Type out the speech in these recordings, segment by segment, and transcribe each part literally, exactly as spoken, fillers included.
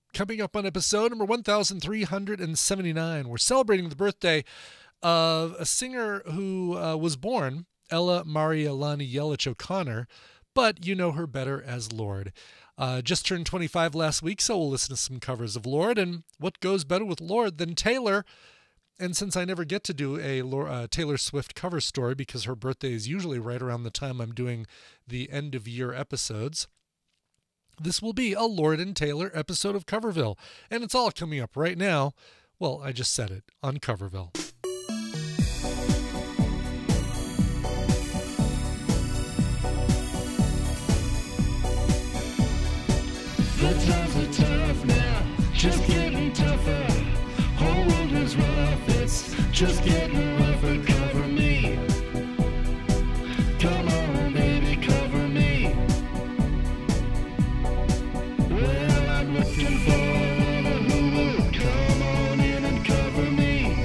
Coming up on episode number one thousand three hundred seventy-nine, we're celebrating the birthday of a singer who uh, was born, Ella Marialani Yelich O'Connor, but you know her better as Lorde. Uh, just turned twenty-five last week, so we'll listen to some covers of Lorde, and what goes better with Lorde than Taylor? And since I never get to do a uh, Taylor Swift cover story because her birthday is usually right around the time I'm doing the end-of-year episodes, this will be a Lorde and Taylor episode of Coverville, and it's all coming up right now. Well, I just said it, on Coverville. The times are tough now, just getting tougher. Whole world is rough, it's just getting rougher. Cover me. Come on, baby, cover me. Well, I'm looking for a lover who will come on in and cover me.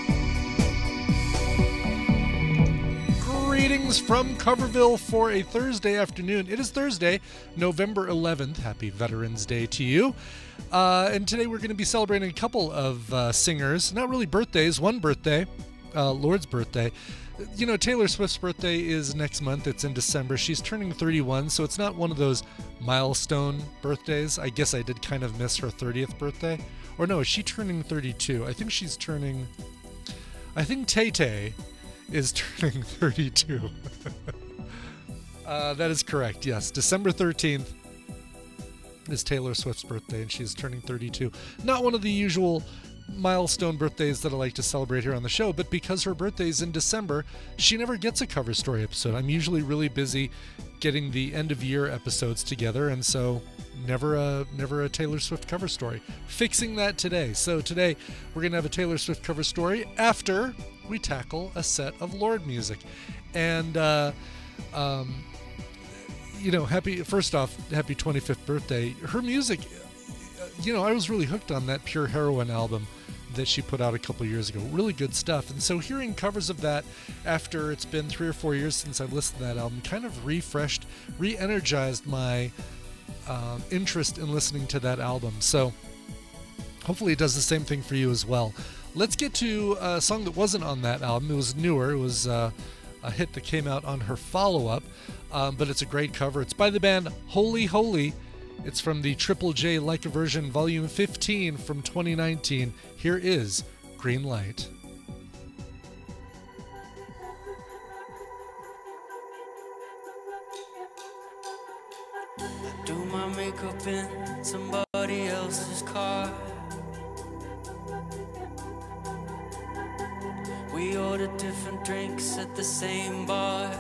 Greetings from Coverville for a Thursday afternoon. It is Thursday, November eleventh. Happy Veterans Day to you. Uh, and today we're going to be celebrating a couple of uh, singers, not really birthdays, one birthday, uh, Lorde's birthday. You know, Taylor Swift's birthday is next month. It's in December. She's turning thirty-one, so it's not one of those milestone birthdays. I guess I did kind of miss her thirtieth birthday. Or no, is she turning thirty-two? I think she's turning... I think Tay-Tay is turning thirty-two. uh, that is correct, yes. December thirteenth is Taylor Swift's birthday, and she's turning thirty-two. Not one of the usual milestone birthdays that I like to celebrate here on the show, but because her birthday is in December, she never gets a cover story episode. I'm usually really busy getting the end of year episodes together, and so never a never a Taylor Swift cover story. Fixing that today. So today we're going to have a Taylor Swift cover story after we tackle a set of Lorde music. And uh, um, you know, happy first off, happy twenty-fifth birthday. Her music, you know, I was really hooked on that Pure Heroine album that she put out a couple years ago. Really good stuff. And so hearing covers of that after it's been three or four years since I've listened to that album kind of refreshed, re-energized my uh, interest in listening to that album. So hopefully it does the same thing for you as well. Let's get to a song that wasn't on that album. It was newer. It was uh, a hit that came out on her follow-up, um, but it's a great cover. It's by the band Holy Holy. It's from the Triple J Like a Version Volume fifteen from twenty nineteen. Here is Green Light. I do my makeup in somebody else's car. We order different drinks at the same bars.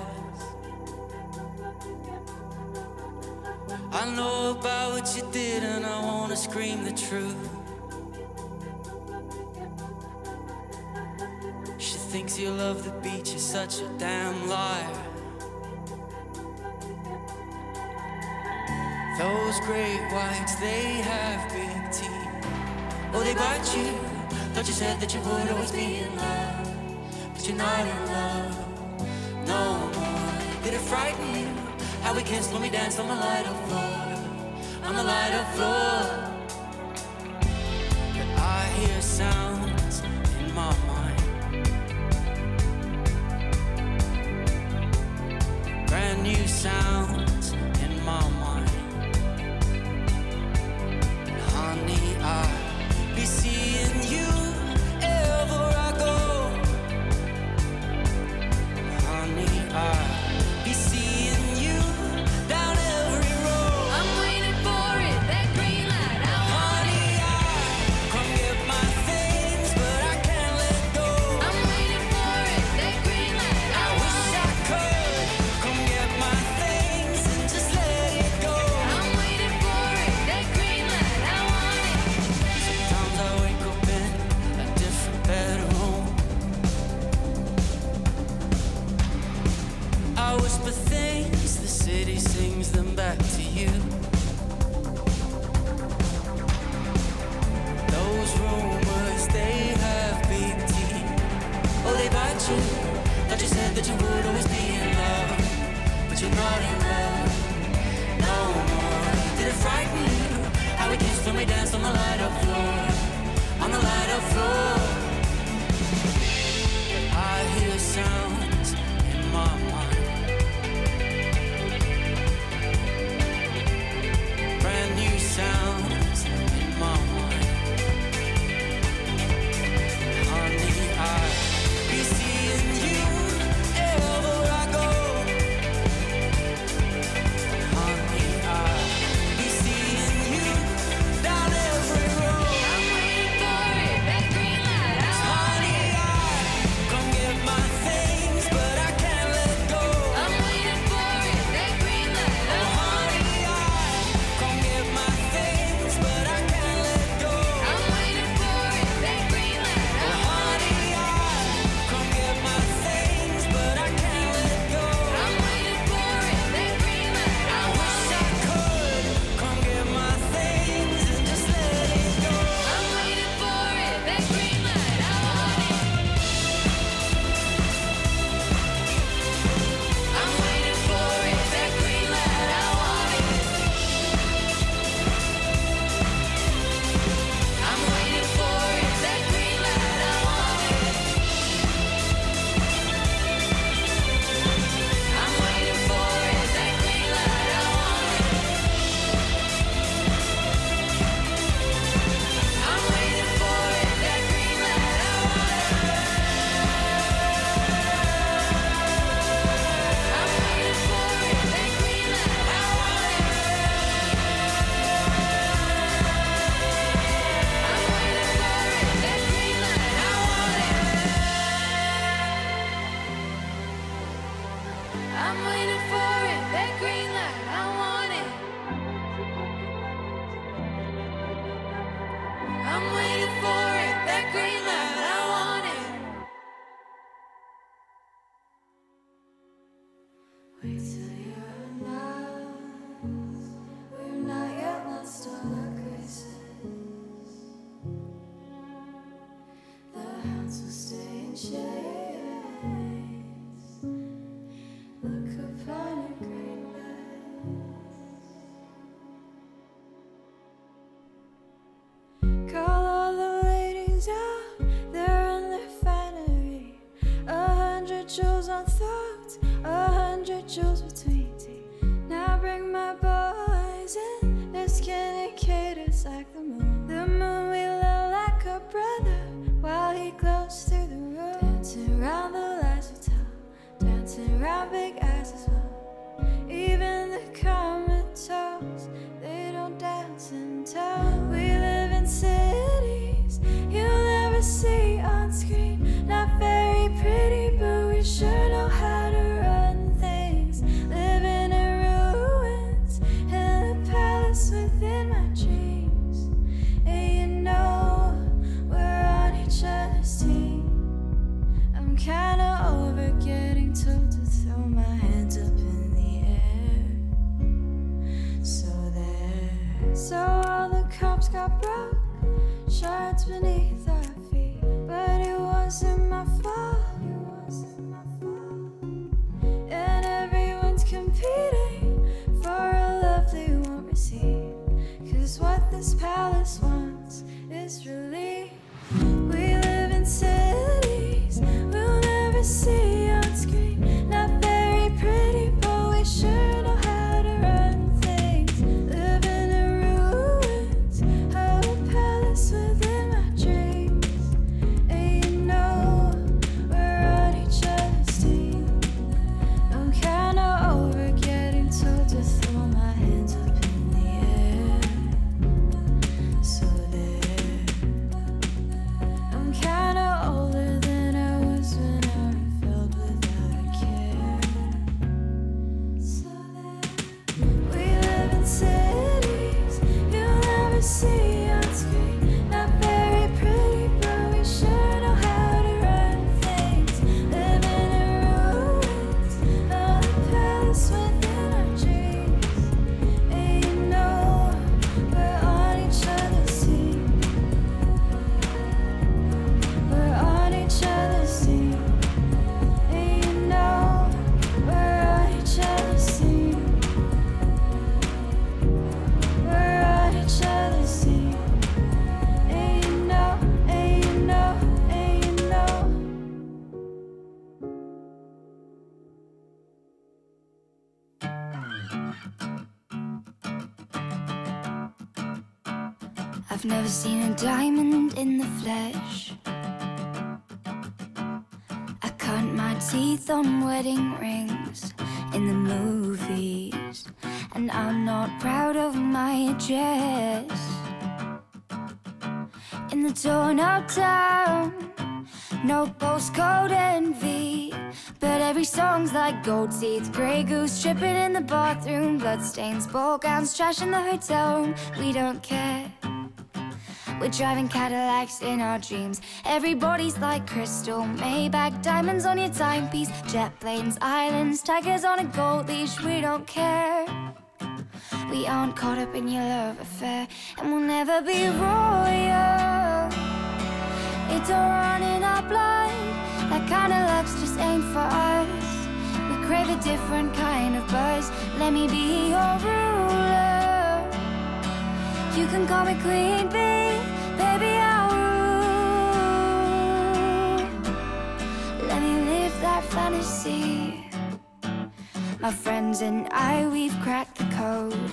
I know about what you did and I wanna scream the truth. She thinks you love the beach, you're such a damn liar. Those great whites, they have big teeth. Oh, they bite you. Thought you said that you would always be in love, but you're not in love no more. Did it frighten you? How we kissed when we danced on the lighter floor, on the lighter floor. But I hear sounds in my mind, brand new sounds in my mind. And honey, I'll be seeing you ever I go. And honey, I'll be seeing you down every road. I'm waiting for it, that green light. I want Honey, it. I come get my things, but I can't let go. I'm waiting for it, that green light. I I wish want I it. could come get my things and just let it go. I'm waiting for it, that green light. I want it. Sometimes I wake up in a different bedroom. I whisper things, the city sings them back to you. Those rumors, they have big teeth. Oh, they bite you. Thought you said that you would always be in love, but you're not in love no more. Did it frighten you? How we kissed when we danced on the the light of floor, on the light of floor. I hear sounds in my mind, brand new sounds in my mind. Honey, I be seeing you wherever I go. Honey, I be seeing you down every road. I'm waiting for it, that green light. I want Honey, it. I come get my things, but I can't let go. I'm waiting for it, that green light. I Oh, want it. honey, I come get my things, but I can't let go. I'm waiting for it, that green light. I Oh, want it. honey, I come get my things, but I can't let go. I'm waiting for it, that green light. I I want wish I it. could come get my things and just let it go. I'm waiting for it, that green light. I want it. I'm waiting for it, that green light. I want it. I'm waiting for it, that green light. I want it. I'm waiting for it, that green light. I want it. I'm waiting for it, that green light. I want it. I'm waiting for it, that green light. I want it. I'm waiting for it, that green light. I want it. I'm waiting for it, that green light. I want it. I'm waiting for it, that green light. I want it. Wait till you're announced. We've not yet lost all our graces. The hounds will stay in chase. Look upon a green bed. Call all the ladies out, they're in their finery. A hundred jewels on throats, a hundred jewels between teeth. Now bring my boys in, their skinny cadence like the moon. The moon we love like a brother, while he glows through the room. Dancing around the lights we tell, dancing around big eyes as well. Even the comatose, they don't dance and tell. We live in cities you'll never see on screen. Not very pretty, but we sure know how to run things. Living in ruins, in a palace within my dreams. And you know we're on each other's team. I'm kinda over getting told to throw my hands up in the air. So there. So all the cops got broke, shards beneath our feet. But it wasn't my fault. It wasn't my fault. And everyone's competing for a love they won't receive. 'Cause what this palace wants is relief. We live in cities we'll never see on screen. Not very pretty, but we sure know how to run things. Live in the ruins of a palace within my dreams. And you know we're on each other's team. I'm kinda over getting told to throw my hands up in the air. So there. I've never seen a diamond in the flesh. I cut my teeth on wedding rings in the movies, and I'm not proud of my dress. In the torn up town, no postcode envy, but every song's like gold teeth, grey goose tripping in the bathroom, bloodstains, ball gowns, trash in the hotel room. We don't care. We're driving Cadillacs in our dreams. Everybody's like crystal, Maybach, diamonds on your timepiece, jet planes, islands, tigers on a gold leash. We don't care. We aren't caught up in your love affair, and we'll never be royal. It don't run in our blood. That kind of luck's just ain't for us. We crave a different kind of buzz. Let me be your ruler. You can call me Queen Bee, baby, I'll rule. Let me live that fantasy. My friends and I, we've cracked the code.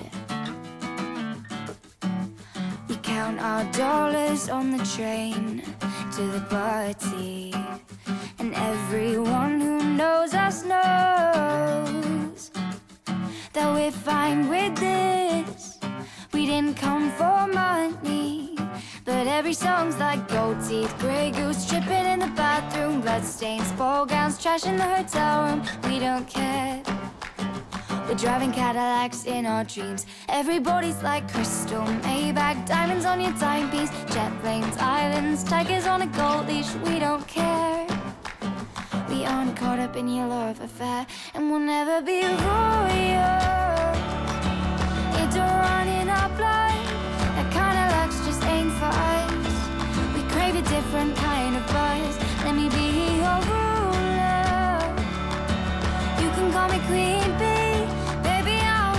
We count our dollars on the train to the party, and everyone who knows us knows that we're fine with this. We didn't come for money, but every song's like gold teeth, grey goose tripping in the bathroom, bloodstains, ball gowns, trash in the hotel room. We don't care. We're driving Cadillacs in our dreams. Everybody's like crystal, Maybach, diamonds on your timepiece, jet planes, islands, tigers on a gold leash. We don't care. We aren't caught up in your love affair, and we'll never be royal. It don't run in our blood. That kind of luck's just ain't for us. We crave a different kind of buzz. Let me be your ruler. You can call me Queen Bee, baby, I'll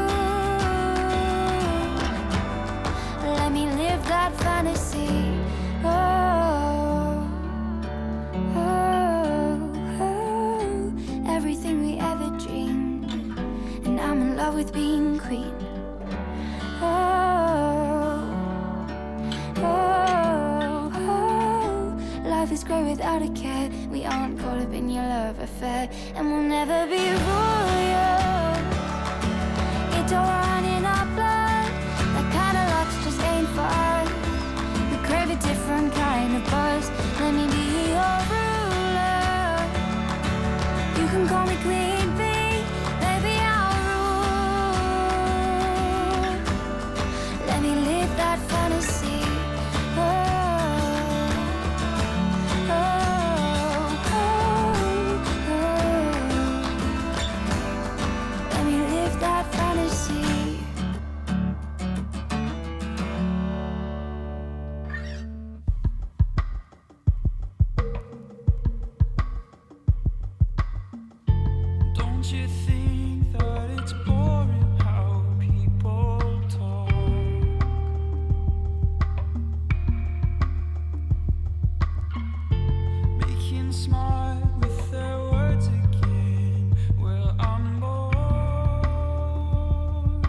rule. Let me live that fantasy. Oh, oh, oh. Everything we ever dreamed, and I'm in love with being queen. Oh, oh, oh. Life is great without a care. We aren't caught up in your love affair, and we'll never be royal. It don't run in our blood. That kind of luck's just ain't for us. We crave a different kind of buzz. Let me be your ruler. You can call me Queen Bee, baby, I'll rule. Let me live that fantasy. Oh, oh, oh, oh. Let me live that fantasy. Don't you think that it's boring how people talk? Making smart with their words again. Well, I'm bored,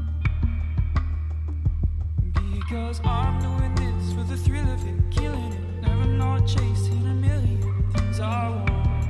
because I'm doing this for the thrill of it, killing it, never not chasing a million things I want.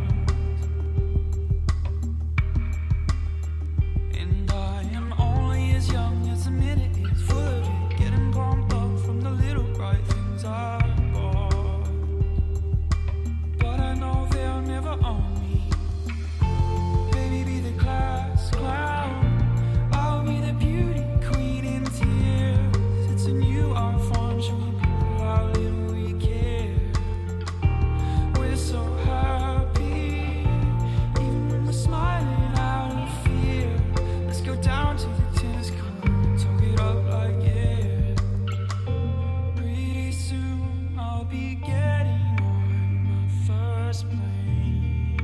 And I am only as young as the minute is, full of it, getting pumped up from the little bright things I bought. But I know they'll never own me. Baby, be the class clown, I'll be the beauty queen in tears. It's a new art form, showing people how little we care. We're so happy, even when we're smiling out of fear. Let's go down to the tennis court, talk it up like yeah. Pretty soon I'll be getting on my first plane.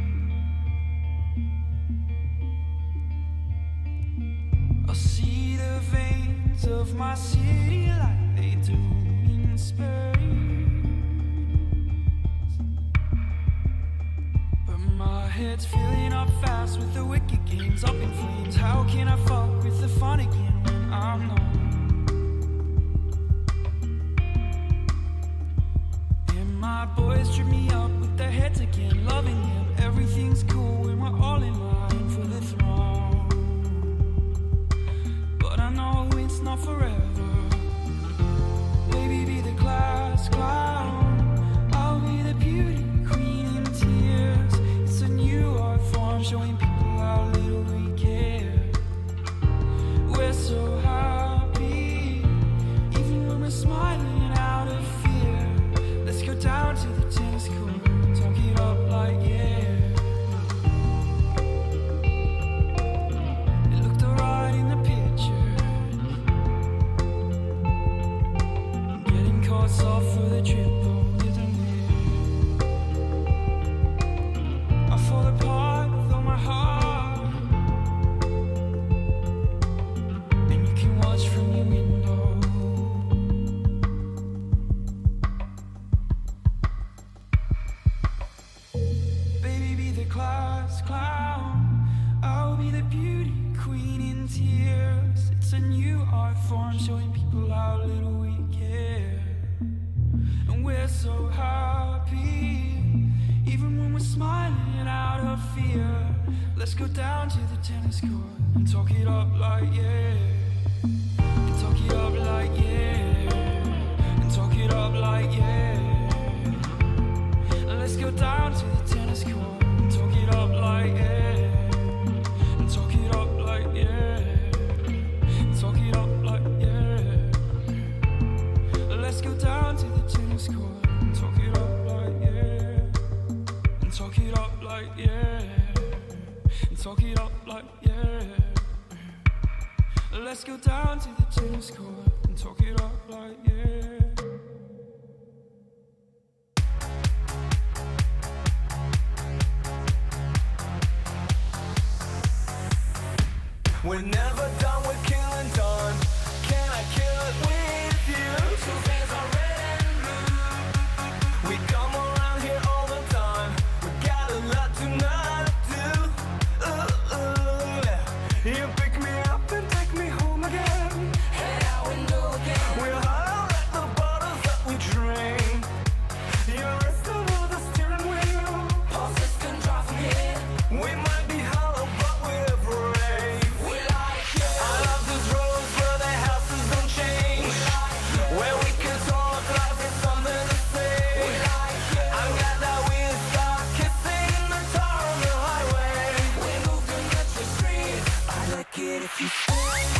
I'll see the veins of my city like they do in space, but my head's filling up fast with the wicked games up in flames. How can I fuck with the fun again when I'm not? strip me up with their heads again, loving them. Everything's cool when we're all in line for the throne. But I know it's not forever. Baby, be the class clown. I'll be the beauty queen in tears. It's a new art form showing people how little we care. We're so happy, even when we're smiling out of fear. Let's go down to the tennis court, talk it up like yeah. It looked alright in the picture. Getting caught off for the trip though, isn't it? I fall apart with all my heart, and you can watch from your window. Baby, be the class clown. I'll be the beauty queen in tears. It's a new art form showing people how little we care. And we're so happy, even when we're smiling out of fear. Let's go down to the tennis court and talk it up like yeah. And talk it up like yeah. And talk it up like yeah. Let's go down to the tennis court and talk it up like yeah. And talk it up like yeah. And talk it up like yeah. Let's go down to the tennis court and talk it up like yeah. And talk it up like yeah. And talk it up like yeah. Let's go down to the tennis court and talk it up like yeah. We're never done with killing done. Can I kill it with you? Two fans are red and blue. We come around here all the time. We got a lot to not do. Ooh, ooh, yeah. You pick me up and take me home again. Head out window again. We're high at the bottles that we drink. You're rest over the steering wheel. Pulses can drop from here. We might be hollow, but we're brave. We like you. I love these roads where the houses don't change. Where we can talk life is something to say. I'm glad that we stopped kissing the tar on the highway. We move to Metro Street. I like it if you stay.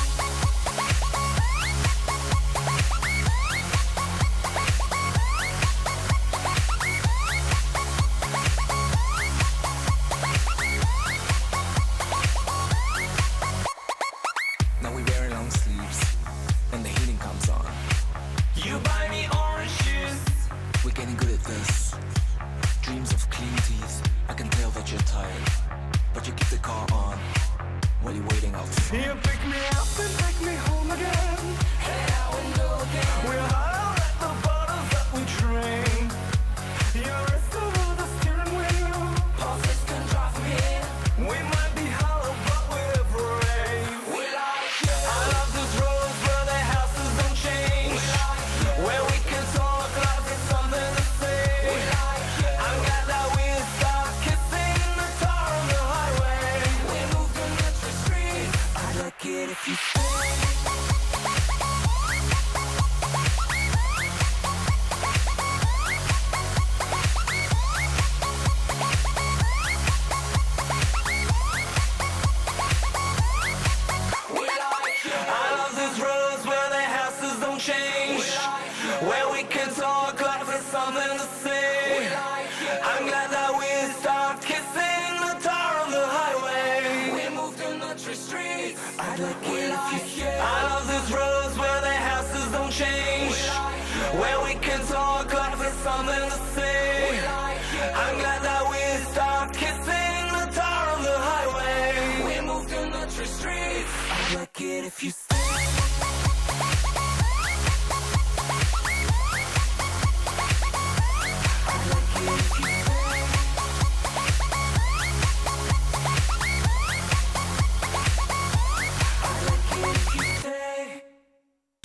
Now we wear long sleeves, and the heating comes on. You buy me orange juice. We're getting good at this. Dreams of clean teeth. I can tell that you're tired, but you keep the car on. What are you waiting out for? You pick me up and take me home again. Head out window again. We're high at the bottles that we drink. You're rest over the steering wheel. Pulses can drop from here. We might be hollow, but we're brave. We like you. I love those roads where the houses don't change. Where we can talk life is something to say. I'm glad that we stopped kissing the tar on the highway. We move to Metro Street. I like it if you stay. We like you. I love these roads where the houses don't change. Where we can talk life is something to say. I'm glad that we stopped kissing the tar on the highway. We move to Metro Street. I like We it if like you you. I love these roads where the houses don't change. Where we can talk life is something to say. I'm glad that we stopped kissing the tar on the highway. We move to Metro Street. I like it if you stay. I like it if you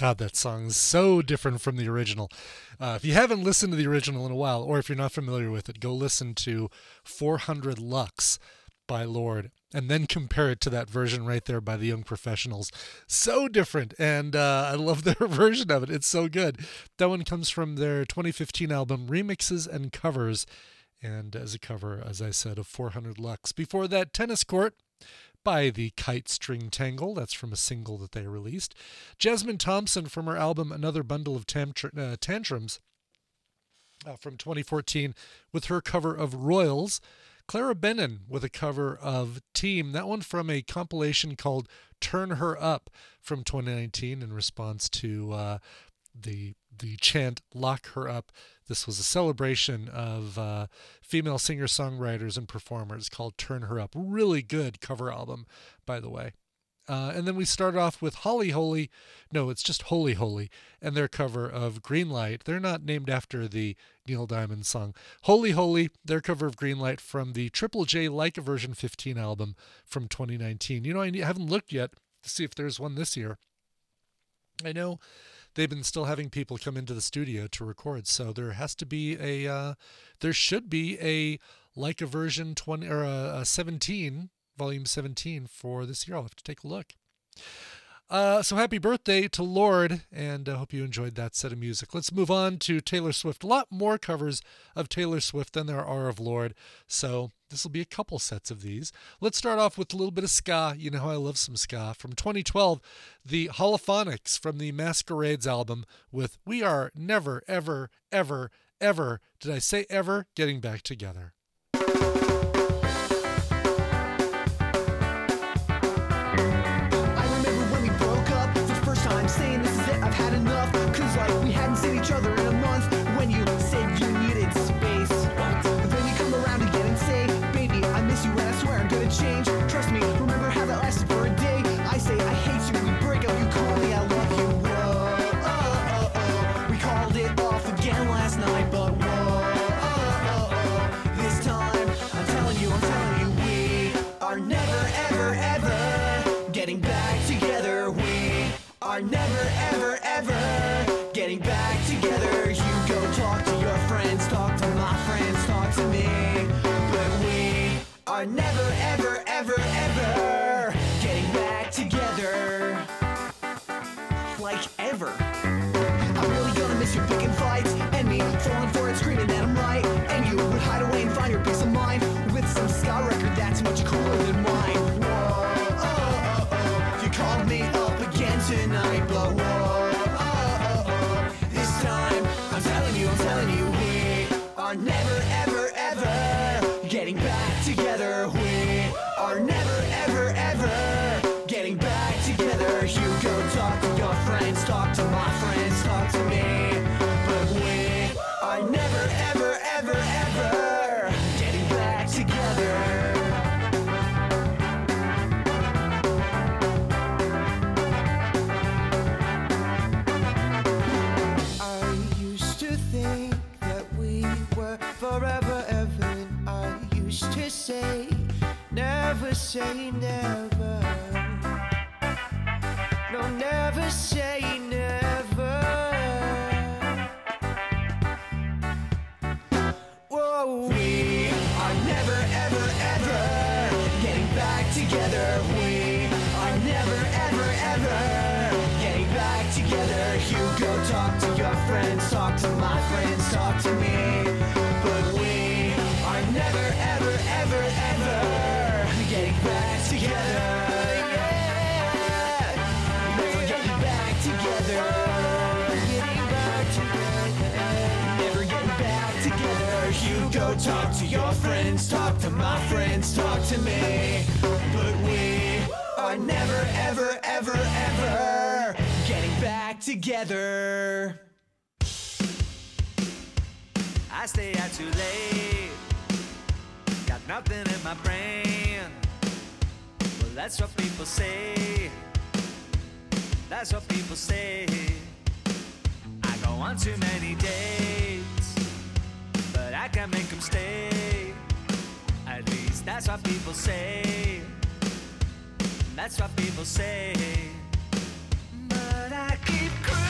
God, that song is so different from the original. Uh, if you haven't listened to the original in a while, or if you're not familiar with it, go listen to four hundred Lux by Lord, and then compare it to that version right there by the Young Professionals. So different, and uh, I love their version of it. It's so good. That one comes from their twenty fifteen album, Remixes and Covers, and as a cover, as I said, of four hundred Lux. Before that, Tennis Court by the Kite String Tangle. That's from a single that they released. Jasmine Thompson from her album Another Bundle of Tantr- uh, Tantrums uh, from twenty fourteen with her cover of Royals. Clara Bennon with a cover of Team. That one from a compilation called Turn Her Up from twenty nineteen in response to uh, the the chant Lock Her Up. This was a celebration of uh, female singer-songwriters and performers called Turn Her Up. Really good cover album, by the way. Uh, and then we started off with Holly Holy. No, it's just Holy Holy, and their cover of Green Light. They're not named after the Neil Diamond song. Holy Holy, their cover of Green Light from the Triple J Like a Version fifteen album from twenty nineteen. You know, I haven't looked yet to see if there's one this year. I know they've been still having people come into the studio to record, so there has to be a, uh, there should be a Like a Version twenty or a, a seventeen, volume seventeen for this year. I'll have to take a look. Uh, so happy birthday to Lord, and I hope you enjoyed that set of music. Let's move on to Taylor Swift. A lot more covers of Taylor Swift than there are of Lord, so this will be a couple sets of these. Let's start off with a little bit of ska. You know how I love some ska. From twenty twelve, the Holophonics from the Masquerades album with We Are Never, Ever, Ever, Ever, did I say ever, getting back together. Saying this is it, I've had enough. Cause like we hadn't seen each other in a month. When you said you needed space, what? Then you come around again and say, baby, I miss you and I swear I'm gonna change. Trust me, remember how that lasted for a day. I say I hate you, we break up, you call me I love you. Whoa, oh, oh, oh. We called it off again last night, but whoa, oh, oh, oh. This time, I'm telling you, I'm telling you, we are never, ever, ever getting back together. We are never, ever, ever getting back together. You go talk to your friends, talk to my friends, talk to me. But we are never, ever, ever, ever getting back together. Like ever. I'm really gonna miss your picking fights and me falling for it, screaming that I'm right. And you would hide away and find your peace of mind with some ska record that's much cooler than mine. Whoa, oh, oh, oh. You called me up again tonight, but whoa, oh, oh, oh. This time, I'm telling you, I'm telling you, we are never, ever, ever getting back together. We are never, ever, ever getting back together. You go talk to your friends, talk to my friends, talk to me. But we are never, ever, ever, ever getting back together. Forever, ever, and I used to say, never say never. No, never say never. Whoa, we are never, ever, ever getting back together. We are never, ever, ever getting back together. You go talk to your friends, talk to my friends, talk to me. But we are never, ever, ever, ever getting back together. Yeah. Never getting back together. Getting back together. Never getting back together. You go talk to your friends, talk to my friends, talk to me. But we are never, ever, ever, ever getting back together. I stay out too late, got nothing in my brain. Well, that's what people say, that's what people say. I go on too many dates, but I can't make them stay. At least that's what people say, that's what people say. But I keep crying.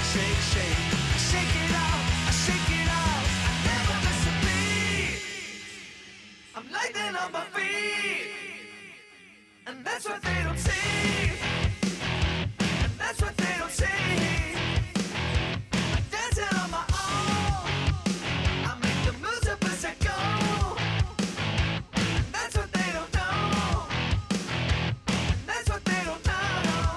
shake, shake. I shake it off, I shake it off. I never miss a beat. I'm lightning on my feet, and that's what they don't see. And that's what they don't see. I'm dancing on my own. I make the moves up as I go. And that's what they don't know. And that's what they don't know.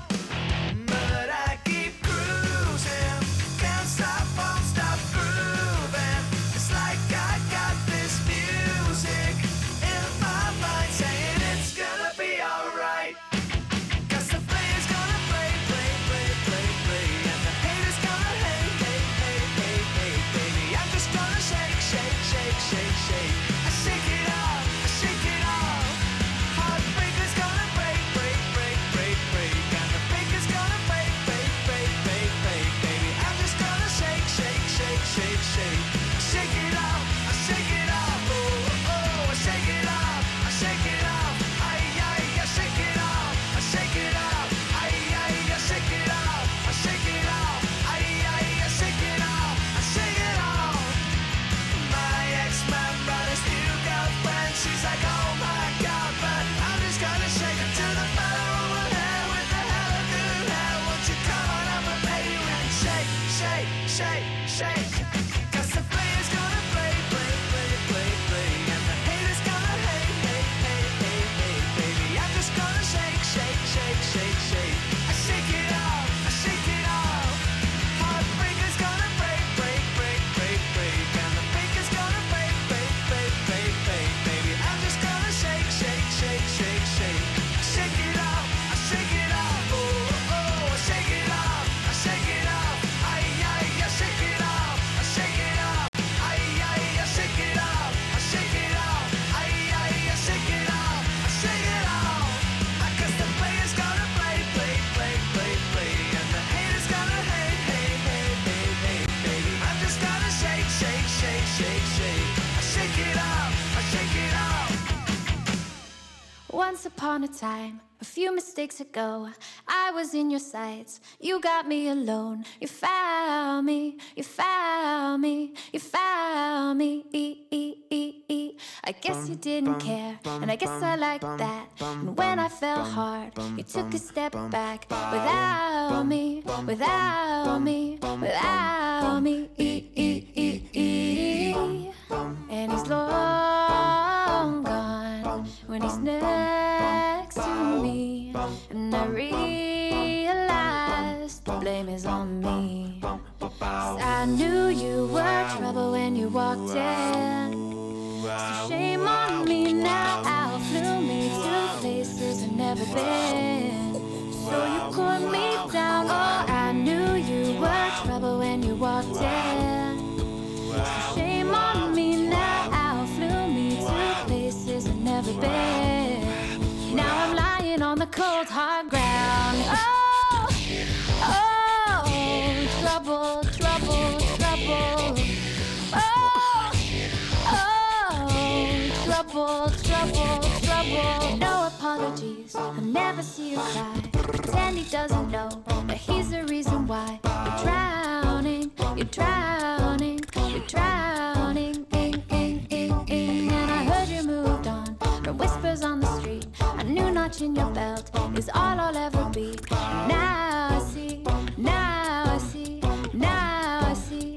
But I keep cruising, can't stop, won't stop grooving. It's like I got this music in my mind saying it's gonna be alright. 'Cause the player's gonna play, play, play, play, play. And the haters gonna hate, hate, hate, hate, hate, baby. I'm just gonna shake, shake, shake, shake, shake. I shake it off, I shake it off. Heartbreaker's gonna break, break, break, break, break. And the faker's gonna break, break, break, break, break, baby. I'm just gonna shake, shake, shake, shake, shake. I shake it off, I shake it off. Oh, oh, I shake it off, I shake it off. Ay, ay, I shake it off, I shake it off. Ay, ay, I shake it off, I shake it off. Ay, ay, I shake it off, I shake it off. My ex-man brought his new girlfriend. She's like, oh my god, but I'm just gonna shake it to the fella over there with the hella good hair. Won't you come on up and pay you and shake, shake, shake, shake. 'Cause the player's gonna play, play, play, play, play. And the haters gonna hate, hate, hate, hate, hate, baby. I'm just gonna shake, shake, shake, shake, shake. I shake it off, I shake it off. Heartbreaker's gonna break, break, break, break, break. And the faker's gonna break, break, break, break, break, baby. I'm just gonna shake, shake, shake, shake, shake. I shake it off, I shake it off. Oh, oh, I shake it off, I shake it off. Ay, ay, I shake it off, I shake it off. Ay, ay, I shake it off, I shake it off. Ay, ay, I shake it off, I shake it off. I guess the player's gonna play, play, play, play, play. And the haters gonna hate, hate, hate, hate, hate, baby. I'm just gonna shake, shake, shake, shake, shake. I shake it off, I shake it off. Once upon a time, a few mistakes ago, I was in your sights. You got me alone. You found me, you found me, you found me. I guess you didn't care, and I guess I liked that. And when I fell hard, you took a step back. Without me, without me, without me. And he's long gone when he's next to me. And I realized the blame is on me. 'Cause I knew you were trouble when you walked in. So shame on me now, flew me to places I've never been. So you put me down, oh, I knew you were trouble when you walked in. So shame on me now, flew me to places I've never been. Now I'm lying on the cold hard ground. Oh, oh, trouble, trouble, trouble. Oh, oh, trouble, trouble, trouble. No apologies, I'll never see you cry. Pretend he doesn't know that he's the reason why you're drowning, you're drowning, you're drowning. Ing, ing, ing, ing. And I heard you moved on from whispers on the street. A new notch in your belt is all I'll ever be. Now I see, now I see, now I see.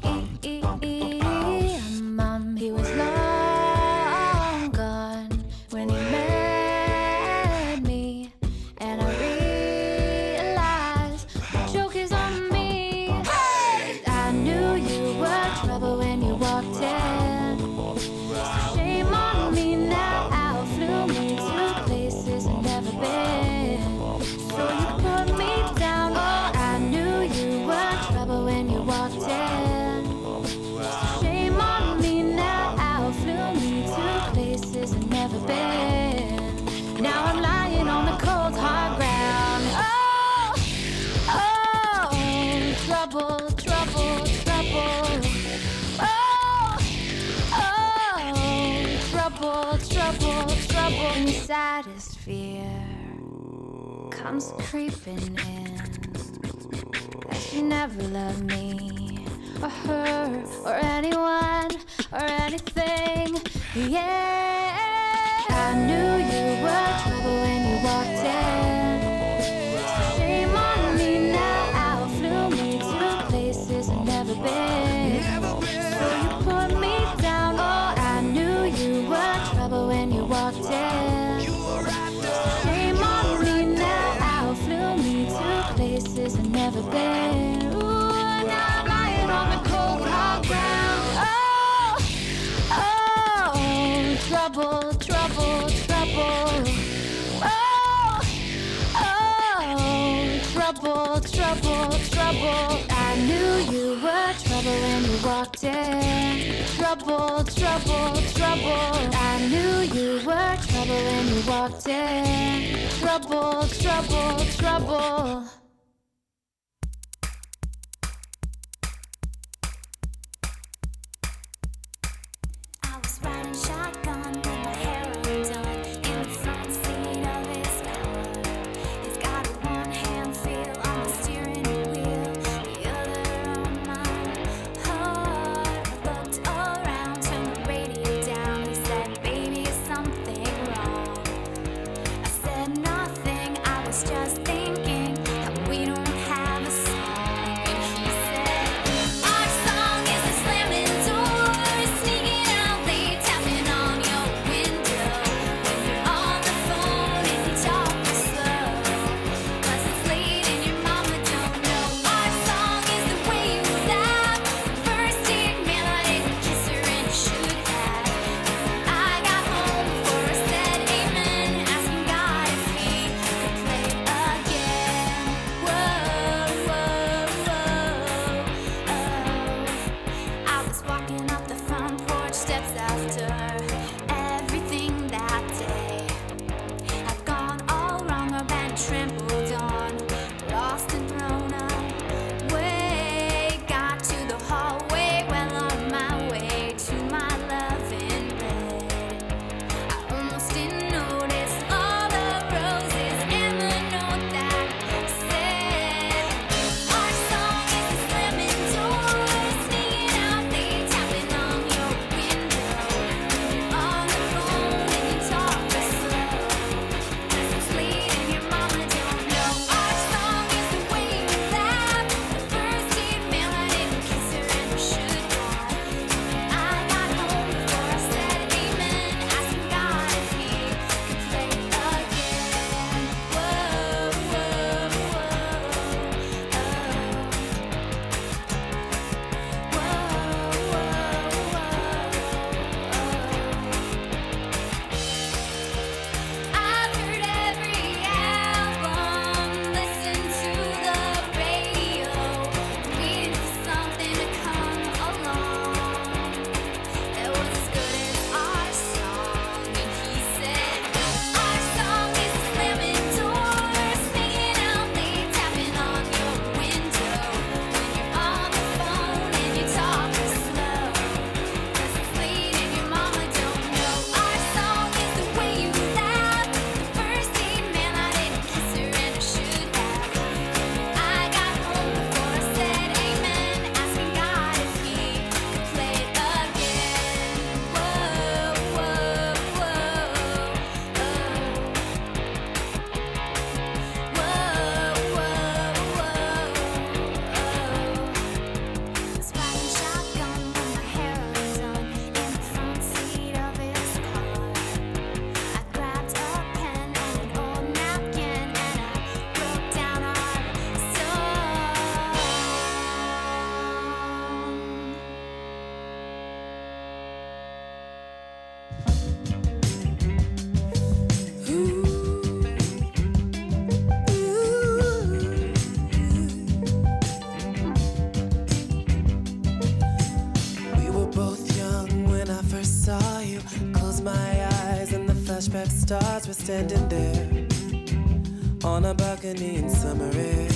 Um, he was long gone when he met me, and I realized the joke is on me. I knew you were trouble when you walked in. Shame on me now, flew me to places I've never been. So you put me down, oh, I knew you were trouble when you walked in. Shame on me now, flew me to places I've never been. Now I'm lying on the cold hard ground. Oh, oh, trouble, trouble, trouble. Oh, oh, trouble, trouble, trouble. And your saddest fear comes creeping in. That you never loved me, or her, or anyone, or anything. Yeah, I knew you were trouble when you walked in. Shame on me now, flew me to places I've never been. So you put me down. Oh, I knew you were trouble when you walked in. Shame on me now, flew me to places I've never been. Ooh, now I'm lying on the cold hard ground. Oh, oh, trouble, trouble, trouble. Oh, oh, trouble, trouble, trouble. I knew you were trouble when you walked in. Trouble, trouble, trouble. I knew you were trouble when you walked in. Trouble, trouble, trouble. I was riding shotgun with my hair undone in the front seat of his car. He's got a one-hand feel on the steering wheel, the other on my heart. I looked around, turned the radio down. He said, "Baby, is something wrong?" I said nothing. I was just thinking that we don't have a song. And he said, "Our song is a slamming door, sneaking out late, tapping on your window. When you're on the phone and you talk slow, 'cause it's late and your mama don't know. Our song is the way you laugh, the first date man I didn't kiss her and you should have. I got home before I said amen, asking God if he could play again. Whoa, whoa, whoa, oh. I was walking up the front porch steps after everything that day had gone all wrong or been trampled on, lost and thrown away. Got to the hallway, well on my way to my love in bed. I almost didn't notice all the roses and the note that said, "Our song is a slamming door, sneaking out late, tapping on your window. When you're on the phone and you talk slow, 'cause it's late and your mama don't know. Our song is the way you laugh, the first date man I didn't kiss her and you should have. I got home before I said amen, asking God if he could play again. Whoa, whoa, whoa, I've heard every album, listened to the radio, waiting for something to come along that was as good as our song. And he said, "Our song is a slamming door, sneaking out late, tapping on your window. When you're on the phone and you talk slow, 'cause it's late and your mama don't know. Our song is the way you laugh, the first date man I didn't kiss her and I should have. I got home before I said amen, asking God if he could play again. Whoa, whoa, whoa, oh. Whoa, whoa, whoa, oh. Was riding shotgun with my hair undone in the front seat of his car. I grabbed a pen and an old napkin and I wrote down our song. We were both young when I first saw you. Closed my eyes and the flashback stars were standing there on a balcony in summer air.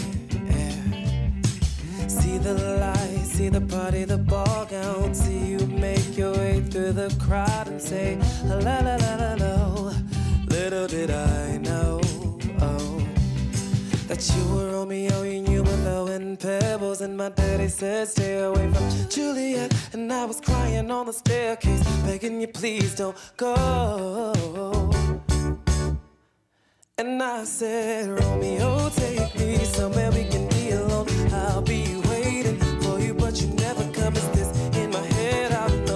See the lights, see the party, the ball gown. See you make your way through the crowd and say, la la la la la. Little did I know, oh, that you were Romeo, you knew willow and pebbles. and my daddy said stay away from Juliet. And I was crying on the staircase, begging you please don't go. And I said, Romeo, take me somewhere we can be alone. I'll be waiting for you, but you never come. Is this in my head? I don't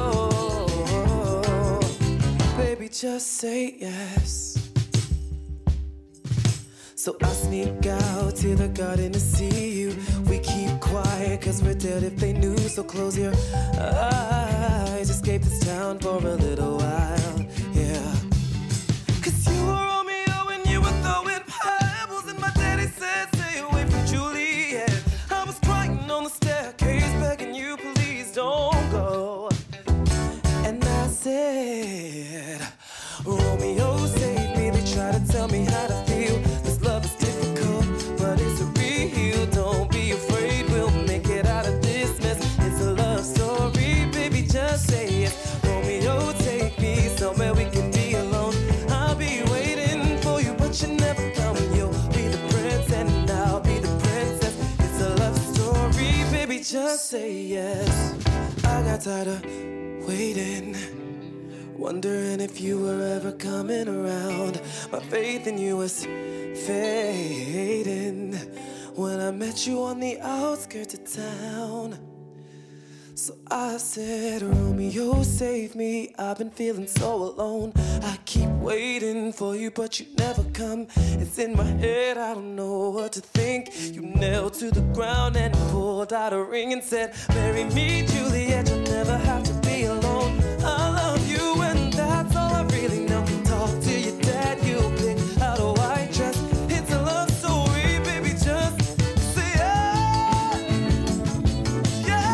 know. Baby, just say yes. So I sneak out to the garden to see you. We keep quiet cause we're dead if they knew. So close your eyes, escape this town for a little while, yeah. Cause you were Romeo and you were throwing pebbles, and my daddy said stay away from Juliet. I was crying on the staircase, begging you please don't go. And I said, Romeo save me. They try to tell me how to feel. This love is difficult, but it's real. Don't be afraid, we'll make it out of this mess. It's a love story, baby, just say it. Romeo, take me somewhere we can be alone. I'll be waiting for you, but you never come. You'll be the prince and I'll be the princess. It's a love story, baby, just say yes. I got tired of waiting, wondering if you were ever coming around. My faith in you was fading when I met you on the outskirts of town. So I said, Romeo, save me. I've been feeling so alone. I keep waiting for you, but you never come. It's in my head, I don't know what to think. You nailed to the ground and pulled out a ring and said, marry me, Juliet, you'll never have to be alone. I love you and that's all I really know. Talk to your dad, you'll pick out a white dress. It's a love story, baby, just say yeah. Yeah,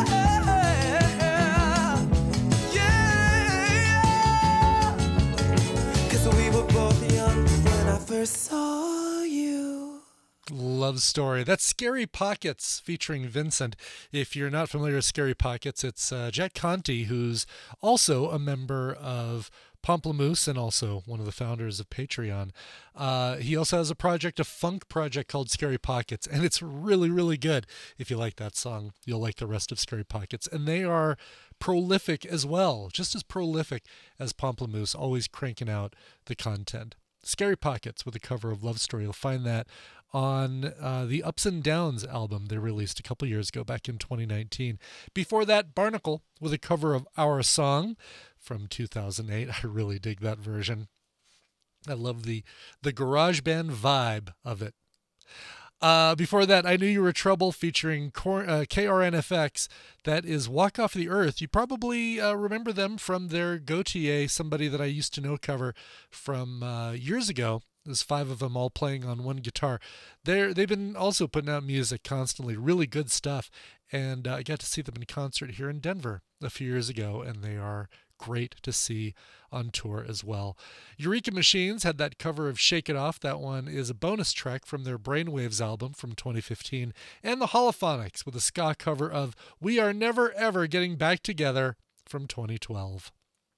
yeah. Cause we were both young when I first saw you. Love story. That's Scary Pockets featuring Vincent. If you're not familiar with Scary Pockets, it's uh, Jack Conte, who's also a member of Pomplamoose and also one of the founders of Patreon. Uh, he also has a project, a funk project called Scary Pockets, and it's really, really good. If you like that song, you'll like the rest of Scary Pockets. And they are prolific as well, just as prolific as Pomplamoose, always cranking out the content. Scary Pockets with a cover of Love Story. You'll find that on uh, the Ups and Downs album they released a couple years ago, back in twenty nineteen. Before that, Barnacle with a cover of Our Song from two thousand eight. I really dig that version. I love the, the garage band vibe of it. Uh, before that, I Knew You Were Trouble featuring Cor- uh, K R N F X. That is Walk Off the Earth. You probably uh, remember them from their Gautier, Somebody That I Used to Know cover from uh, years ago. There's five of them all playing on one guitar. They're, they've been also putting out music constantly, really good stuff. And uh, I got to see them in concert here in Denver a few years ago, and they are great to see on tour as well. Eureka Machines had that cover of Shake It Off. That one is a bonus track from their Brainwaves album from twenty fifteen. And the Holophonics with a ska cover of We Are Never Ever Getting Back Together from twenty twelve.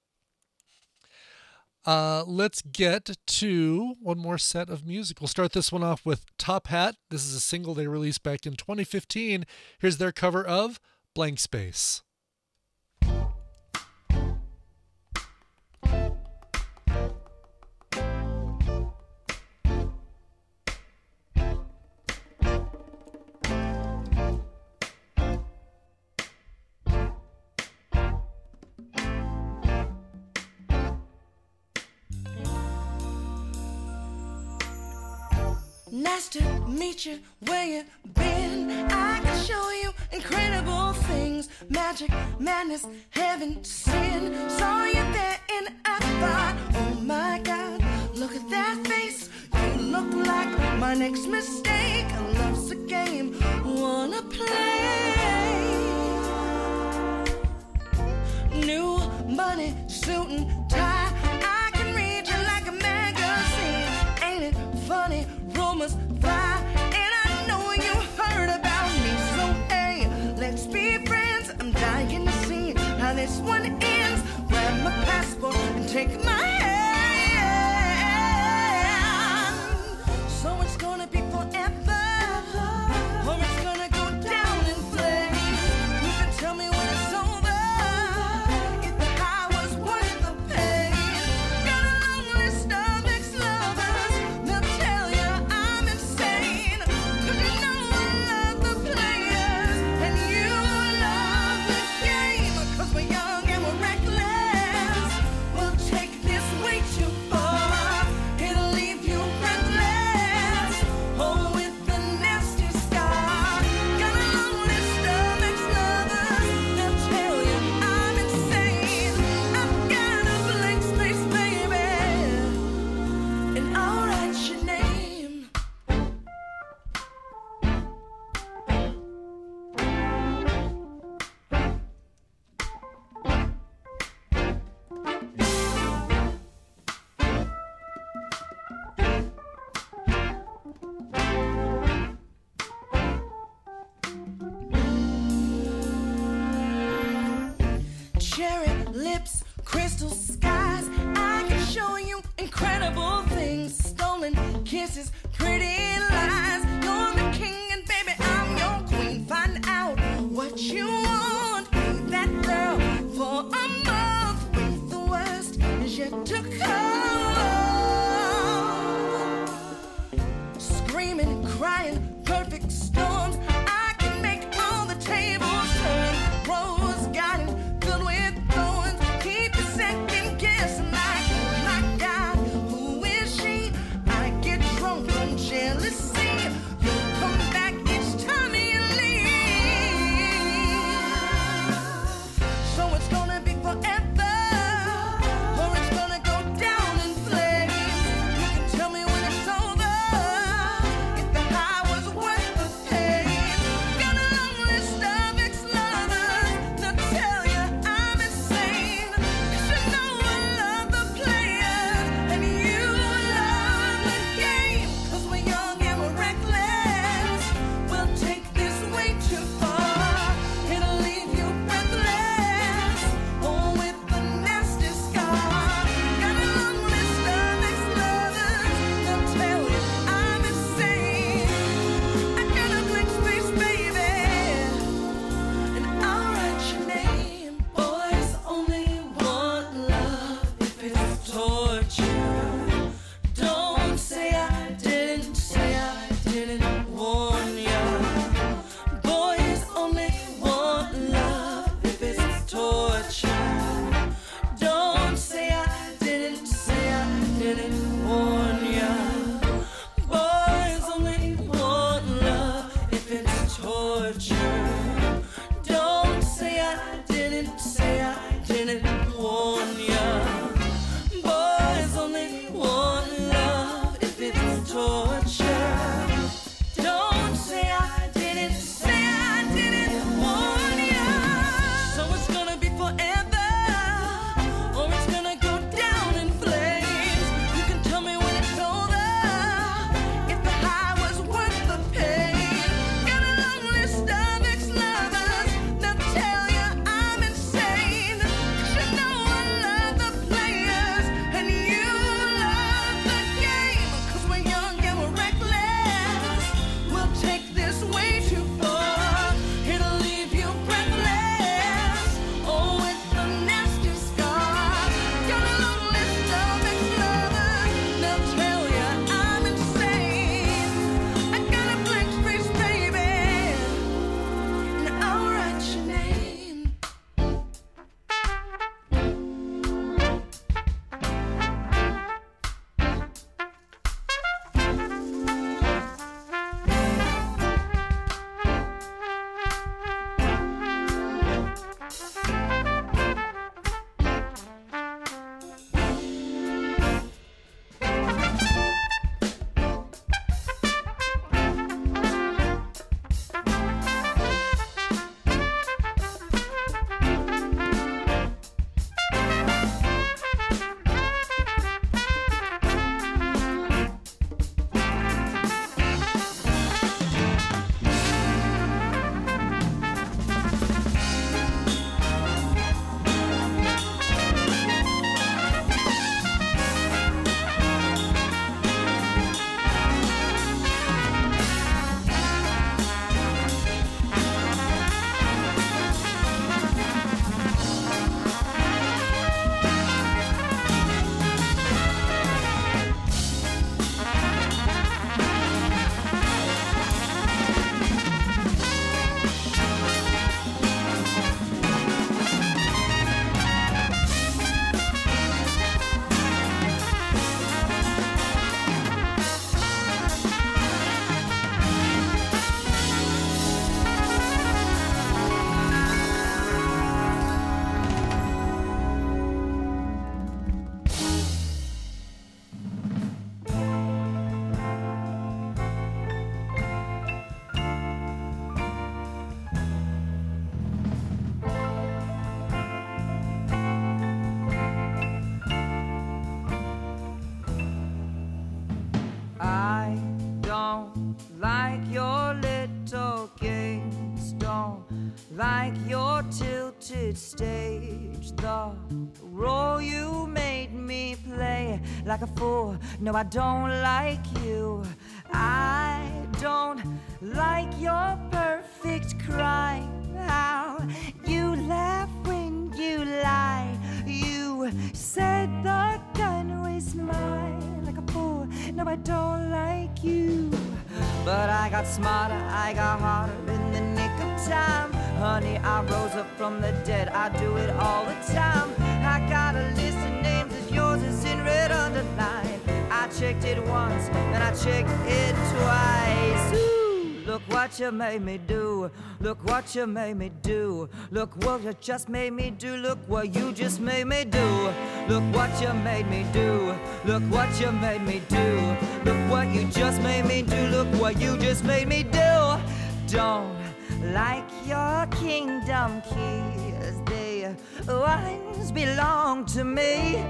Uh, let's get to one more set of music. We'll start this one off with Top Hat. This is a single they released back in twenty fifteen. Here's their cover of Blank Space. Nice to meet you, where you been? I can show you incredible things. Magic, madness, heaven, sin. Saw you there and I thought, oh my God, look at that face. You look like my next mistake. Love's a game, wanna play. New money, suit and tie. I can read you like a magazine. Ain't it funny? Rumors fly, and I know you heard about me. So hey, let's be friends. I'm dying to see how this one ends. Grab my passport and take my hand. So it's gonna be forever, or it's gonna go down in crystal skies. I can show you incredible things, stolen kisses, pretty lies. You're the king and baby, I'm your queen. Find out what you want. Be that girl for a month. With the worst is yet to come. Screaming, crying, perfect storms. I can make all the tables turn. Rose garden filled with thorns. Keep the second guessing like, my God, who is she? I get drunk on jealousy. You'll come back each time you leave. So it's gonna be forever, or it's gonna go down in flames. You can tell me when it's over, if the high was worth the pain. Got a long list of ex-lovers, they'll tell you I'm insane. 'Cause you know I love the players, and you love the game. 'Cause we're young and we're reckless, we'll take this way too far. It'll leave you breathless, or with a nasty scar. Got a long list of ex-lovers, they'll tell you I'm insane. I got a blank space, baby, and I'll write your name. Boys only want love if it's torture. Don't say I didn't, say I didn't warn ya. Boys only want love if it's torture. Don't say I didn't, say I didn't warn ya. Boys only want love if it's torture. Don't say I didn't, say I didn't warn ya. Boys only want love if it's torture. Don't say I didn't, say I didn't warn ya. So it's gonna be forever, or it's gonna go down in flames. You can tell me when it's over, if the high was worth the pain. Got a long list of ex-lovers, they'll tell you I'm insane. 'Cause you know I love the players, and you love the game. 'Cause we're young and we're reckless, we'll take this way too far. It'll leave you breathless, or with a nasty scar. Got a long list of ex-lovers, they'll tell you I'm insane. I got a blank space, baby, and I'll write your name. like your little games, don't like your tilt painted stage. The role you made me play like a fool. No, I don't like you. I don't like your perfect crime. How you laugh when you lie. You said the gun was mine like a fool. No, I don't like you. But I got smarter, I got harder in the nick of time. Honey, I rose up from the dead, I do it all the time. I got a list of names of yours, it's in red underline. I checked it once, then I checked it twice. Ooh, look what you made me do. Look what you made me do. Look what you just made me do. Look what you just made me do. Look what you made me do. Look what you made me do. Look what you just made me do. Look what you just made me do. Don't like your kingdom keys. They once belonged to me.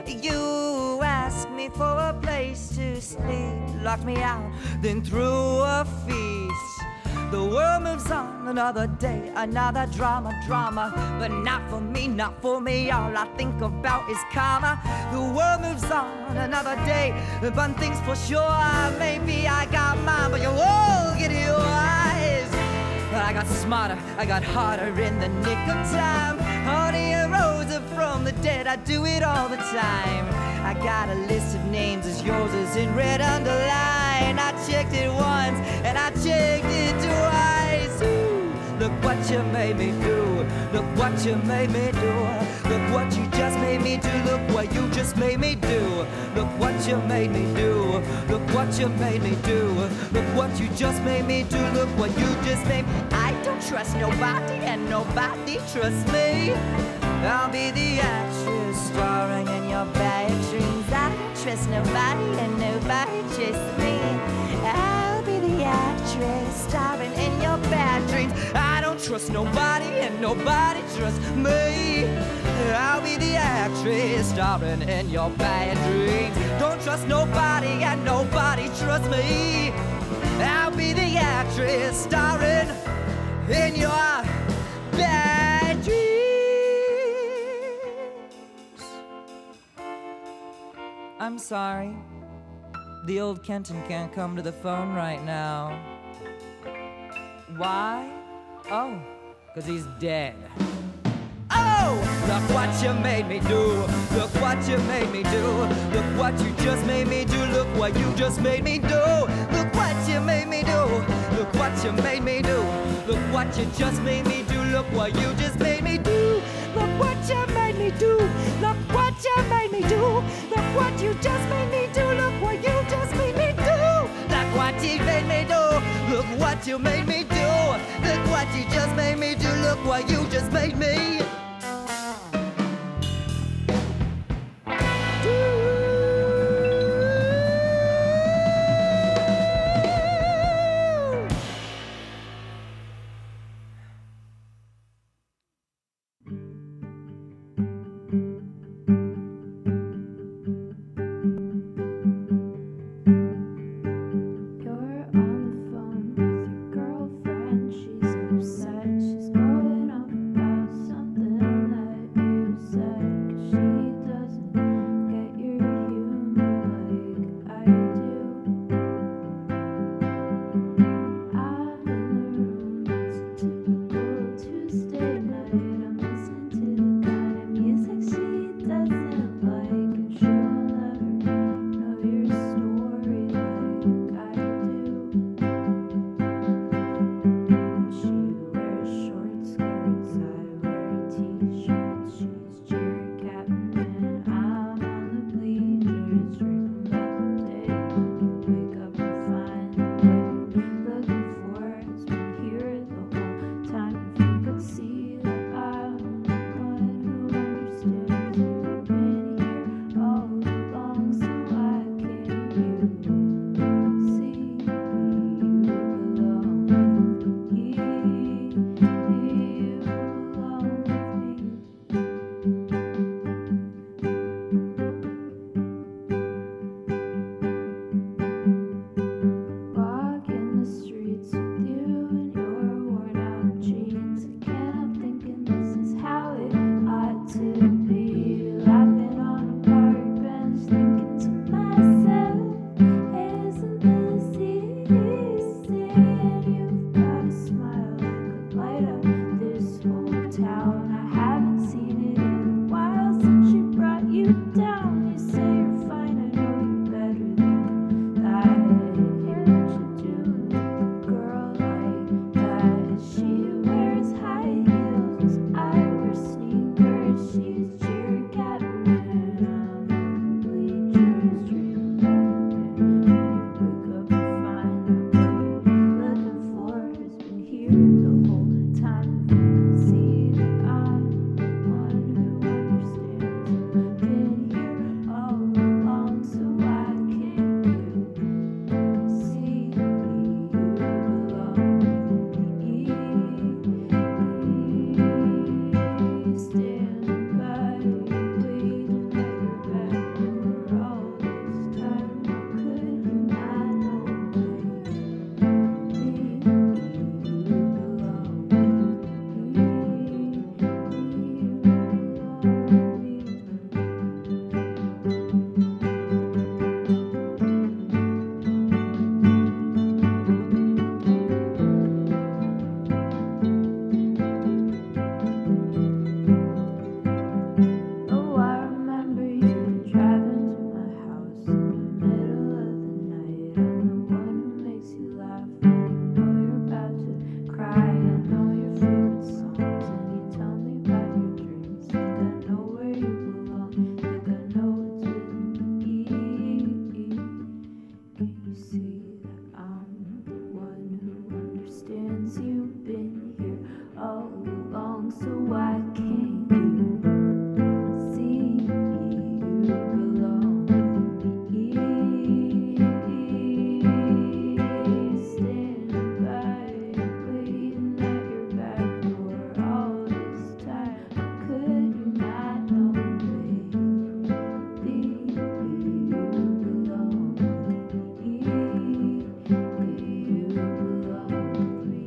You asked me for a place to sleep, locked me out, then threw a feast. The world moves on, another day, another drama, drama. But not for me, not for me, all I think about is karma. The world moves on, another day, but things for sure. Maybe I got mine, but you won't get yours. But I got smarter, I got harder in the nick of time. Honey, I rose up from the dead, I do it all the time. I got a list of names as yours is in red underline. I checked it once and I checked it twice. Ooh, look what you made me do. Look what you made me do. Look what you just made me do. Look what you just made me do. Look what you made me do. Look what you made me do. Look what you just made me do. Look what you just made me. I don't trust nobody and nobody trusts me. I'll be the actress starring in your bad dreams. I don't trust nobody and nobody trusts me. I'll be the actress starring in your bad dreams. I don't trust nobody and nobody trusts me. I'll be the actress starring in your bad dreams. Don't trust nobody and nobody trusts me. I'll be the actress starring in your bad dreams. I'm sorry. The old Kenton can't come to the phone right now. Why? Oh, 'cause he's dead. Oh, look what you made me do. Look what you made me do. Look what you just made me do. Look what you just made me do. Look what you made me do. Look what you made me do. Look what you just made me do. Look what you just made me do. Look what you made me do. Look what you made me do. Look what you just made me do. Look what you just made me do. Look what you made me do. Look what you made me do. Look what you just made me do. Look what you just made me do. You're on the phone with your girlfriend. She's upset. She's going off so why can't you see you belong to me? Standing by, waiting at your back door all this time. Could you not know, baby, you belong to me? You belong to me.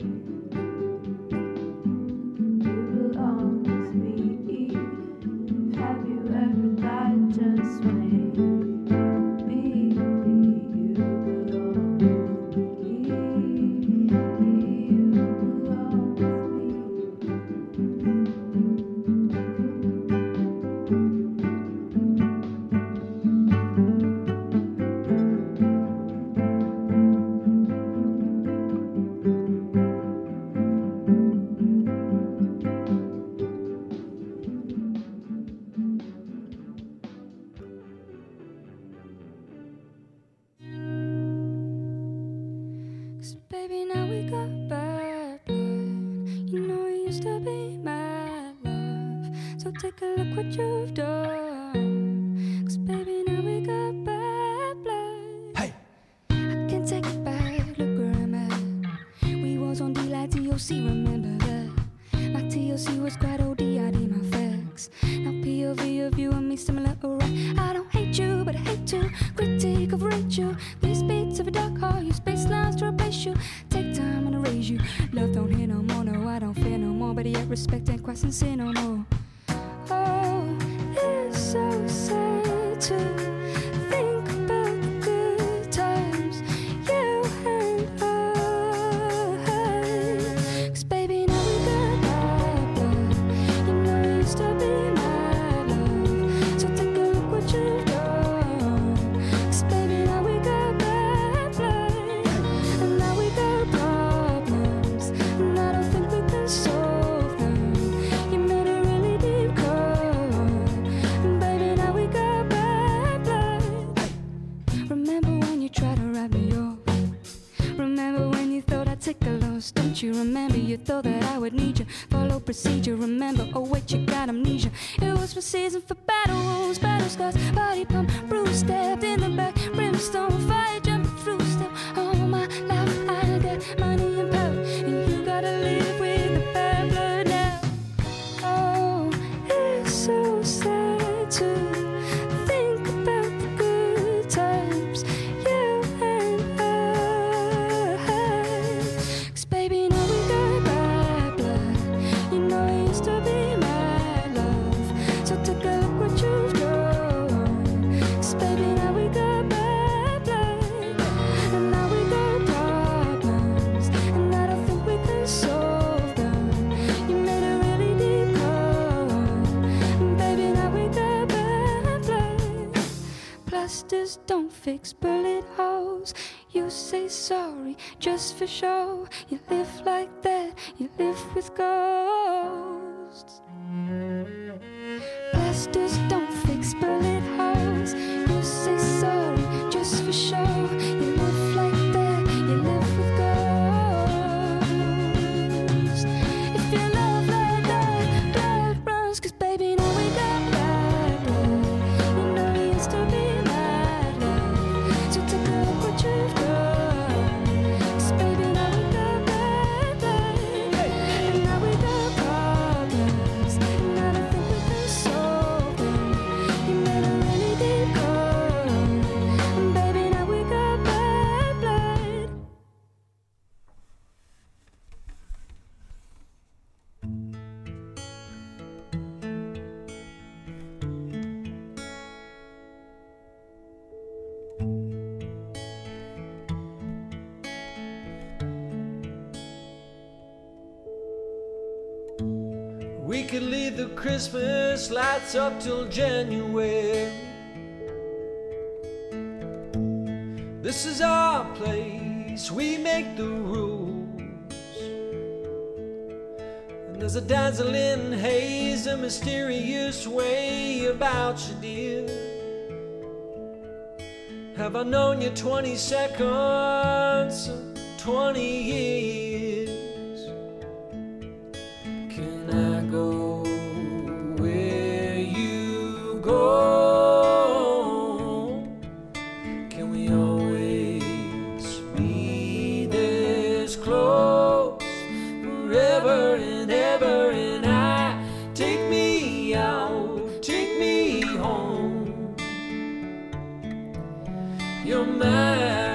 You belong with me. Have you ever thought just maybe you belong with me? You belong Cause baby, now we got bad blood. You know you used to be my love. So take a look what you've done. Cause baby, now we got bad blood. Hey! I can't take it back, look where I'm at. We was on D like T O C, remember that? My T O C was quite O D, I D my facts. Now P O V of you and me similar, alright. I don't hate you, but I hate to critique of rate you. These beats of a dark heart, use bass lines to replace you. Take time and erase you. Love don't hear no more, no, I don't fear no more. But yet respect ain't quite sincere no more. Oh, it's so sad to think about the good times you and I. Cause baby, now we got bad blood. You know you used to be my love. So take a look what you've done. Cause baby, now we got bad blood. And now we got problems. And I don't think we can solve them. You made a really deep cut. And baby, now we got bad blood. Remember when you tried to wrap me off? Remember when you thought I'd take a loss? Don't you remember you thought that I would need you? Follow procedure, remember, oh wait, you got amnesia. It was for season for battle wounds, battle scars, body pump, bruise, stabbed in the back, brimstone, fire jumping through step. All my life I got money and power, and you gotta live with the bad blood now. Oh, it's so sad to think about the good times you and I. Cause baby, now we got bad blood. You know you used to be my love. So take a look what you've done. Cause baby, now we got bad blood. And now we got problems. And I don't think we can solve them. You made a really deep cut. And baby, now we got bad blood. Plasters don't fix bullet holes. You say sorry just for show. You live like that, you live with ghosts. Plasters don't fix bullet holes. You say sorry just for show. You live like that, you live with ghosts. If you love like that, blood runs. Cause baby, now we got bad blood. You know you used to be my love. So take a look what you've done. Cause baby, now we got bad blood. And now we got problems. And I don't think we can solve them. You made a really deep cut. And baby, now we got bad blood. We could leave the Christmas lights up till January. This is our place, we make the rules. And there's a dazzling haze, a mysterious way about you, dear. Have I known you twenty seconds, twenty years? Can I go forever and ever, and I take me out, take me home. You're my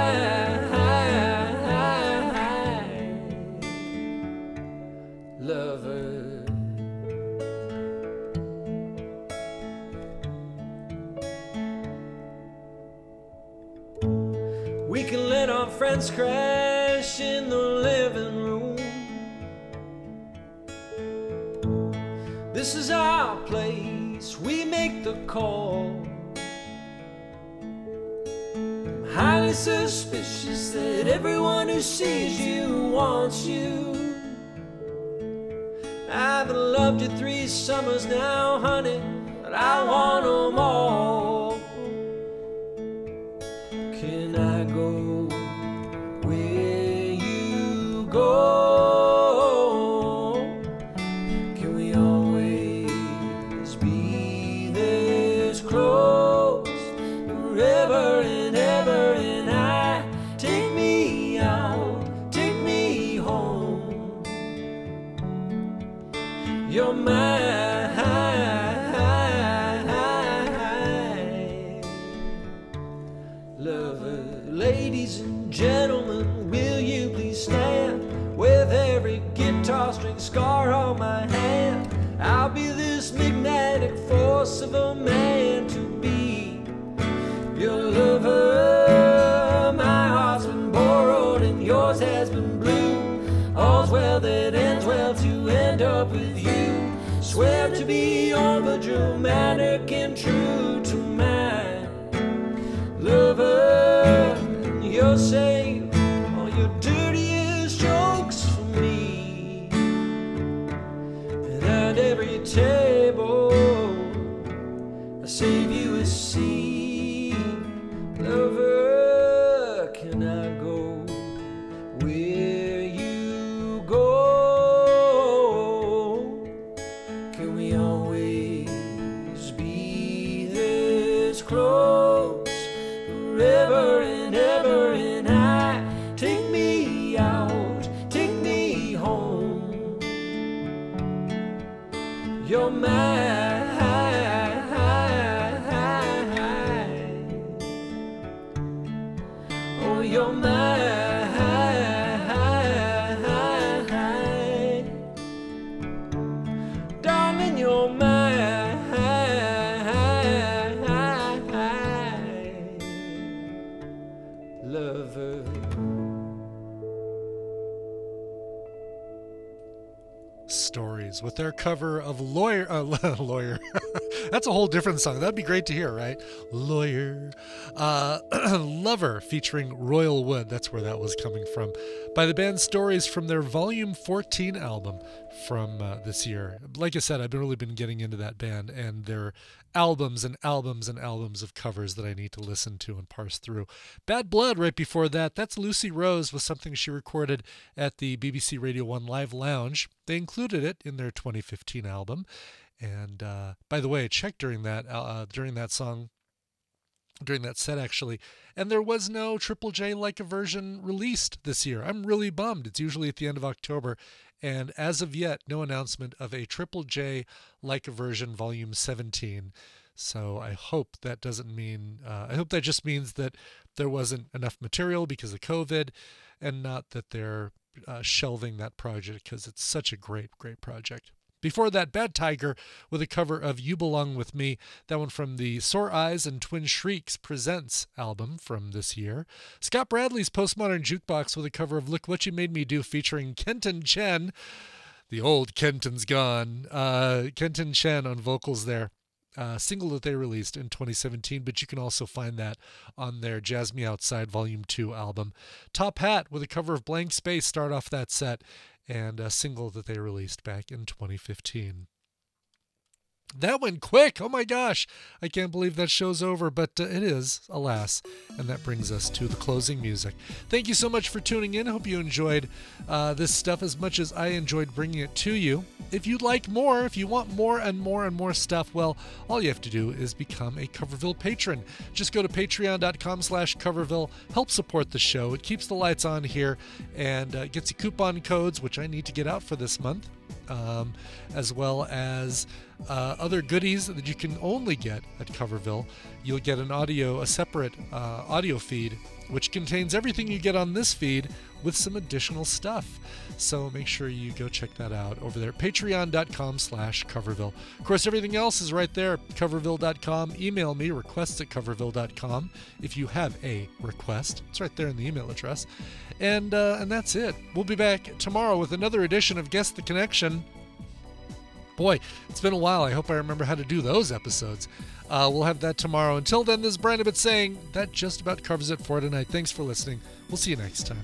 lover. We can let our friends crash in the living room. This is our place, we make the call. I'm highly suspicious that everyone who sees you wants you. I've loved you three summers now, honey, but I want them all. Can I go where you go? Can we always be this close? Forever and ever, and I take me out, take me home. You're my lover. Ladies and gentlemen, will you please stand? With every guitar string scar on my hand, I'll be this magnetic force of a man to be your lover. My heart's been borrowed and yours has been blue. All's well that ends well, to end up with you. Swear to be overdramatic and true to my lover. You're safe, all your dirtiest jokes for me. And at every table, I save you a seat. Lover, can I go where you go? Can we always be this close? Forever and ever, and I take me out, take me home. You're my oh, you're my darling, you're my lover. Stories with their cover of Lawyer. Uh, Lawyer. That's a whole different song. That'd be great to hear, right? Lawyer. Uh, Lover featuring Royal Wood. That's where that was coming from. By the band Stories from their Volume fourteen album from uh, this year. Like I said, I've been really been getting into that band and their albums and albums and albums of covers that I need to listen to and parse through. Bad Blood right before that. That's Lucy Rose with something she recorded at the B B C Radio one Live Lounge. They included it in their twenty fifteen album. And uh, by the way, I checked during that uh, during that song, during that set actually, and there was no Triple J Like a version released this year. I'm really bummed. It's usually at the end of October, and as of yet, no announcement of a Triple J Like a version Volume seventeen. So I hope that doesn't mean, uh, I hope that just means that there wasn't enough material because of COVID, and not that they're uh, shelving that project because it's such a great, great project. Before that, Bad Tiger with a cover of You Belong With Me, that one from the Sore Eyes and Twin Shrieks Presents album from this year. Scott Bradley's Postmodern Jukebox with a cover of Look What You Made Me Do featuring Kenton Chen. The old Kenton's gone. Uh, Kenton Chen on vocals there. Uh, single that they released in twenty seventeen, but you can also find that on their Jazz Me Outside Volume two album. Top Hat with a cover of Blank Space start off that set, and a single that they released back in twenty fifteen. That went quick. Oh my gosh. I can't believe that show's over, but uh, it is, alas. And that brings us to the closing music. Thank you so much for tuning in. I hope you enjoyed uh, this stuff as much as I enjoyed bringing it to you. If you'd like more, if you want more and more and more stuff, well, all you have to do is become a Coverville patron. Just go to patreon.com slash Coverville. Help support the show. It keeps the lights on here and uh, gets you coupon codes, which I need to get out for this month. Um, as well as uh, other goodies that you can only get at Coverville. You'll get an audio, a separate uh, audio feed, which contains everything you get on this feed with some additional stuff. So make sure you go check that out over there. Patreon.com slash Coverville. Of course, everything else is right there. Coverville dot com. Email me, requests at Coverville dot com if you have a request. It's right there in the email address. And uh, and that's it. We'll be back tomorrow with another edition of Guess the Connection. Boy, it's been a while. I hope I remember how to do those episodes. Uh, we'll have that tomorrow. Until then, this is Brian Ibbott saying that just about covers it for tonight. Thanks for listening. We'll see you next time.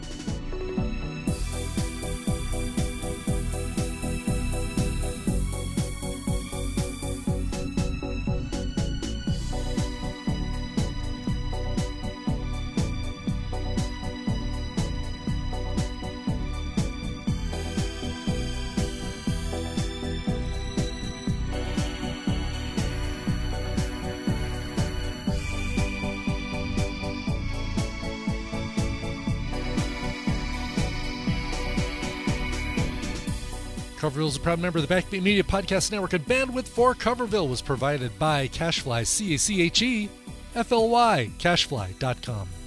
Coverville is a proud member of the Backbeat Media Podcast Network, and bandwidth for Coverville was provided by Cashfly, C A C H E F L Y, cashfly dot com.